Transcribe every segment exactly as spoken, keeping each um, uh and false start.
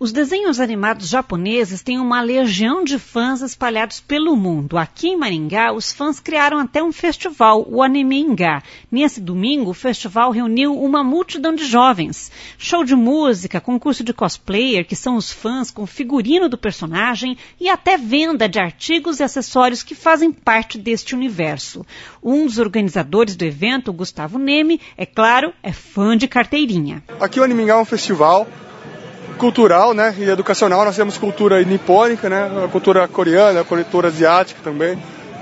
Os desenhos animados japoneses têm uma legião de fãs espalhados pelo mundo. Aqui em Maringá, os fãs criaram até um festival, o Anime Ingá. Nesse domingo, o festival reuniu uma multidão de jovens. Show de música, concurso de cosplayer, que são os fãs com figurino do personagem, e até venda de artigos e acessórios que fazem parte deste universo. Um dos organizadores do evento, Gustavo Neme, é claro, é fã de carteirinha. Aqui o Anime Ingá é um festival cultural, né, e educacional. Nós temos cultura nipônica, né, a cultura coreana, a cultura asiática também.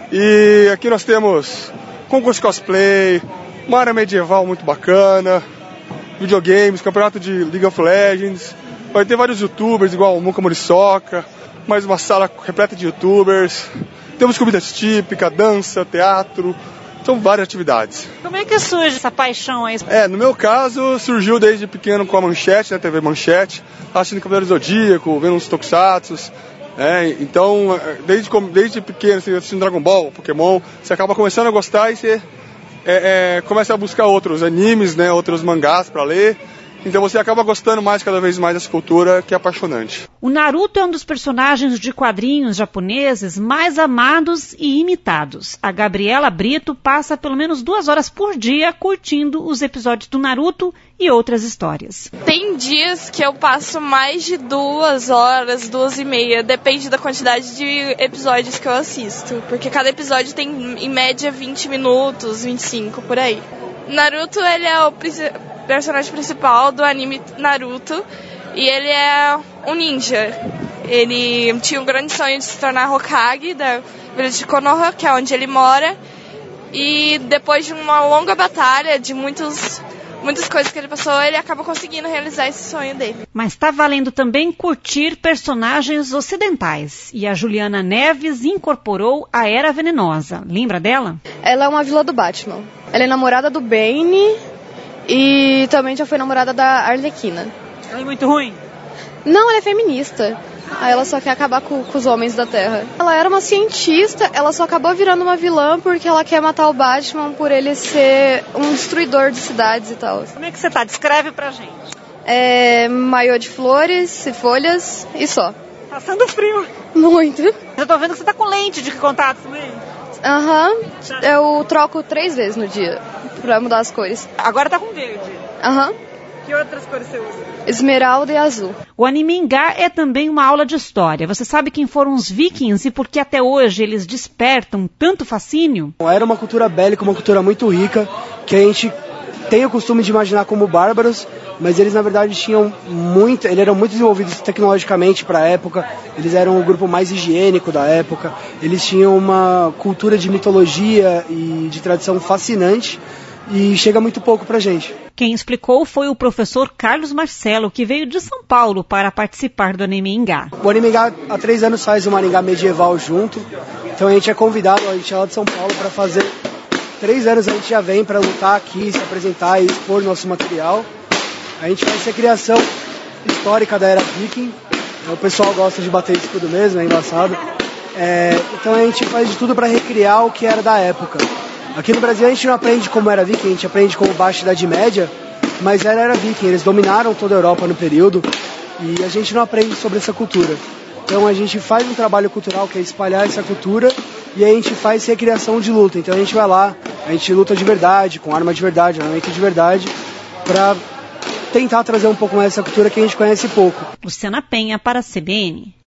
E aqui nós temos concurso de cosplay, uma área medieval muito bacana, videogames, campeonato de League of Legends. Vai ter vários youtubers, igual o Muka Muriçoca, mais uma sala repleta de youtubers. Temos comidas típicas, dança, teatro. São várias atividades. Como é que surge essa paixão aí? É, no meu caso, surgiu desde pequeno com a Manchete, né, T V Manchete, assistindo Cavaleiro Zodíaco, vendo uns tokusatsus. É, então, desde, desde pequeno, assim, assistindo Dragon Ball, Pokémon, você acaba começando a gostar e você é, é, começa a buscar outros animes, né, outros mangás para ler. Então você acaba gostando mais, cada vez mais dessa cultura, que é apaixonante. O Naruto é um dos personagens de quadrinhos japoneses mais amados e imitados. A Gabriela Brito passa pelo menos duas horas por dia curtindo os episódios do Naruto e outras histórias. Tem dias que eu passo mais de duas horas, duas e meia, depende da quantidade de episódios que eu assisto. Porque cada episódio tem, em média, vinte minutos, vinte e cinco, por aí. Naruto, ele é o principal personagem principal do anime Naruto, e ele é um ninja. Ele tinha um grande sonho de se tornar Hokage da vila de Konoha, que é onde ele mora, e depois de uma longa batalha, de muitos, muitas coisas que ele passou, ele acaba conseguindo realizar esse sonho dele. Mas está valendo também curtir personagens ocidentais, e a Juliana Neves incorporou a Era Venenosa. Lembra dela? Ela é uma vilã do Batman. Ela é namorada do Bane e também já foi namorada da Arlequina. Ela é muito ruim? Não, ela é feminista. Ela só quer acabar com, com os homens da Terra. Ela era uma cientista, ela só acabou virando uma vilã porque ela quer matar o Batman por ele ser um destruidor de cidades e tal. Como é que você tá? Descreve pra gente. É maiô de flores e folhas e só. Passando frio. Muito. Eu tô vendo que você tá com lente de contato também. Aham. Uhum. Eu troco três vezes no dia pra mudar as cores. Agora tá com verde. Aham. Uhum. Que outras cores você usa? Esmeralda e azul. O Anime Ingá é também uma aula de história. Você sabe quem foram os vikings e por que até hoje eles despertam tanto fascínio? Era uma cultura bélica, uma cultura muito rica, que a gente tem o costume de imaginar como bárbaros, mas eles na verdade tinham muito, eles eram muito desenvolvidos tecnologicamente para a época, eles eram o grupo mais higiênico da época, eles tinham uma cultura de mitologia e de tradição fascinante e chega muito pouco pra gente. Quem explicou foi o professor Carlos Marcelo, que veio de São Paulo para participar do Anime Ingá. O Anime Ingá há três anos faz uma Maringá medieval junto, então a gente é convidado, a gente é lá de São Paulo para fazer. Três anos a gente já vem para lutar aqui, se apresentar e expor nosso material. A gente faz essa criação histórica da era viking. O pessoal gosta de bater escudo mesmo, é engraçado. É, então a gente faz de tudo para recriar o que era da época. Aqui no Brasil a gente não aprende como era viking, a gente aprende como Baixa Idade Média, mas ela era viking, eles dominaram toda a Europa no período e a gente não aprende sobre essa cultura. Então a gente faz um trabalho cultural que é espalhar essa cultura e a gente faz recriação de luta. Então a gente vai lá, a gente luta de verdade, com arma de verdade, armamento de verdade, para tentar trazer um pouco mais dessa cultura que a gente conhece pouco. Luciana Penha para a C B N.